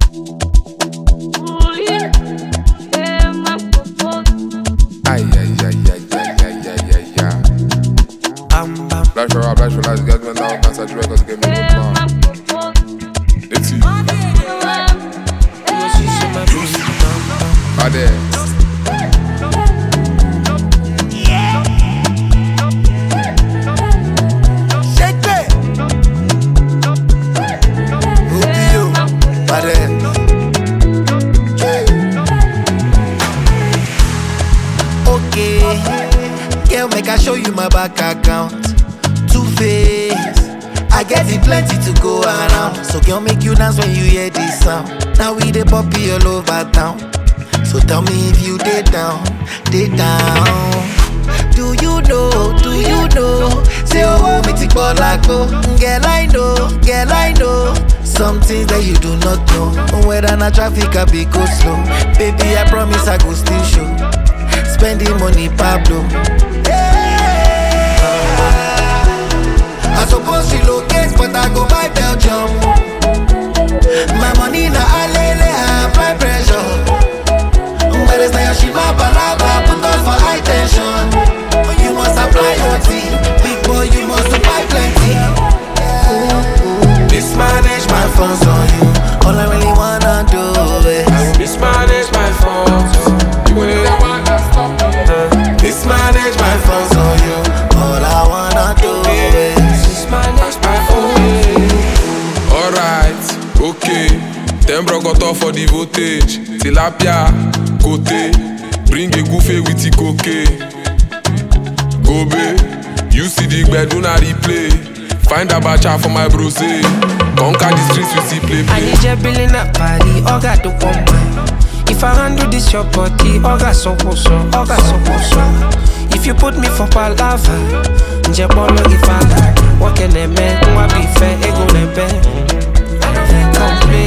Aïe, aïe, aïe, aïe, aïe, aïe, aïe, aïe, aïe. Flash for rap, flash for life, get me down, dance at records, get me good man. Let's see. Allez. Girl, make I show you my bank account. Two-Face, I get it plenty to go around. So girl, make you dance when you hear this sound. Now we the poppy all over town. So tell me if you dey down, dey down. Do you know, say oh, me tik bolako. Girl, I know some things that you do not know. Whether na traffic I be go slow. Baby, I promise I go still show. Spending money, Pablo. I suppose relocate, but I go buy Belgium. My money na alele, I apply pressure. But it's not your Shima Balaba, put on for high tension. You must apply OT, big boy, you must buy plenty. Mismanage my funds on you, all I really wanna do is I will mismanage my funds. You will never want to stop me. mismanage my funds on you, all I wanna do is Mismanage my funds. Alright, okay. Them bro got off for the voltage. Tilapia, côté. Bring a goofy with the cocaine. Gobe, you see the bed, do not replay. Find a bacha for my bros. Conquer the streets, we see play. I need your billing up party, all got to come. If I handle this your body, all got so. If you put me for palava, Njebolo if I like. What can they make? What be fair? Ego nebe. Complain.